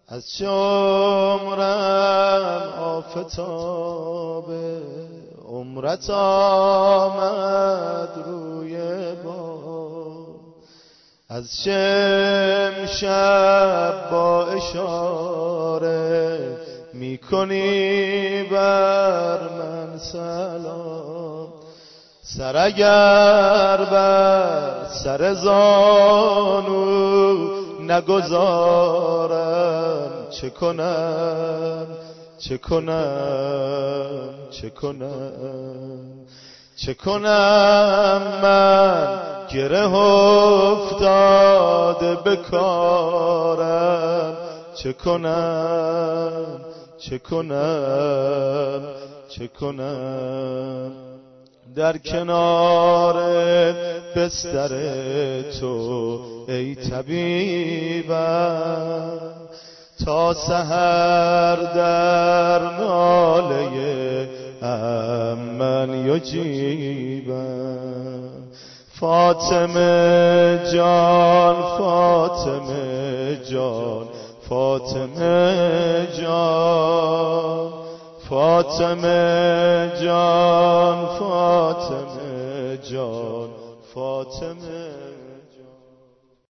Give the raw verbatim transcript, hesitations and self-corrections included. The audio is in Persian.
از چه عمرم آفتابه، عمرت آمد روی باد. از چه امشب با اشاره میکنی بر من سلام. سر اگر بر سر زانو نگذارم چه کنم چه کنم چه کنم چه کنم من گره افتاده به کارم. چه کنم چه کنم چه کنم در کنار بستر تو ای طبیبم، تا سحر در ناله امن یجیبم. فاطمه جان فاطمه جان فاطمه جان فاطمه جان فاطمه جان فاطمه